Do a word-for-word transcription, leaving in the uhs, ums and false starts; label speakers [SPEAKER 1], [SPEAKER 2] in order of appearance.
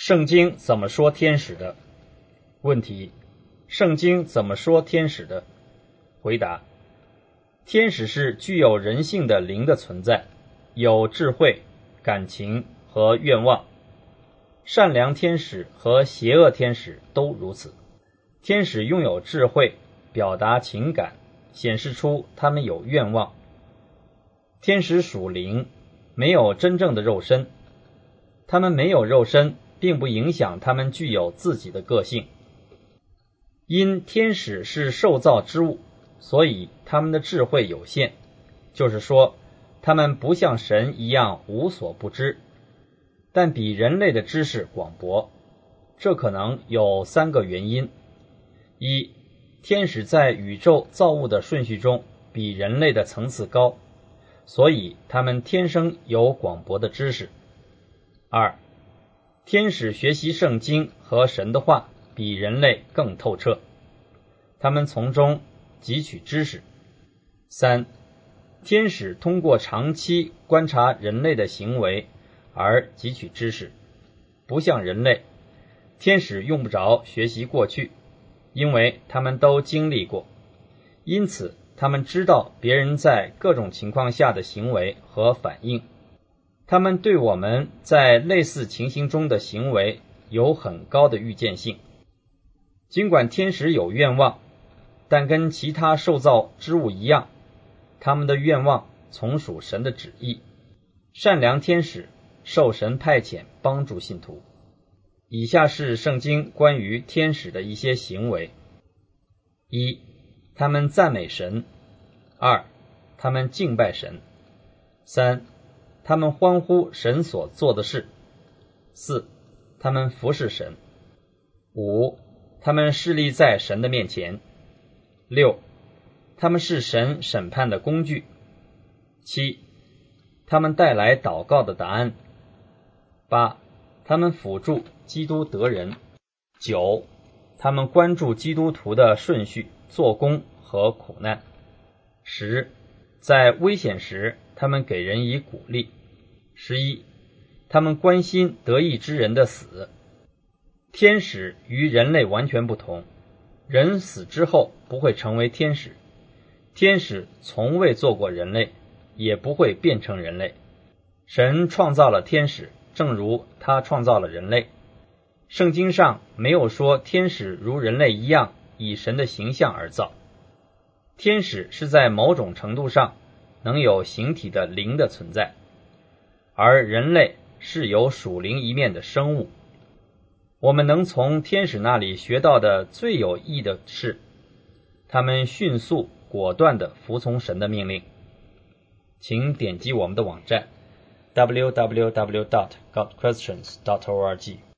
[SPEAKER 1] 圣经怎么说天使的？问题：圣经怎么说天使的？回答：天使是具有人性的灵的存在，有智慧、感情和愿望。善良天使和邪恶天使都如此。天使拥有智慧，表达情感，显示出他们有愿望。天使属灵，没有真正的肉身。他们没有肉身，并不影响他们具有自己的个性。因天使是受造之物，所以他们的智慧有限，就是说，他们不像神一样无所不知，但比人类的知识广博。这可能有三个原因：一，天使在宇宙造物的顺序中比人类的层次高，所以他们天生有广博的知识。二，天使学习圣经和神的话比人类更透彻，他们从中汲取知识。三，天使通过长期观察人类的行为而汲取知识，不像人类，天使用不着学习过去，因为他们都经历过，因此他们知道别人在各种情况下的行为和反应。他们对我们在类似情形中的行为有很高的预见性。尽管天使有愿望，但跟其他受造之物一样，他们的愿望从属神的旨意。善良天使受神派遣帮助信徒。以下是圣经关于天使的一些行为：一，他们赞美神；二，他们敬拜神；三，他们欢呼神所做的事；四，他们服侍神；五，他们侍立在神的面前；六，他们是神审判的工具；七，他们带来祷告的答案；八，他们辅助基督得人；九，他们关注基督徒的顺序、做工和苦难；十，在危险时他们给人以鼓励；十一，他们关心得意之人的死。天使与人类完全不同，人死之后不会成为天使，天使从未做过人类，也不会变成人类。神创造了天使，正如他创造了人类。圣经上没有说天使如人类一样以神的形象而造。天使是在某种程度上能有形体的灵的存在，而人类是有属灵一面的生物。我们能从天使那里学到的最有益的是，他们迅速果断地服从神的命令。请点击我们的网站 double-u double-u double-u dot god questions dot org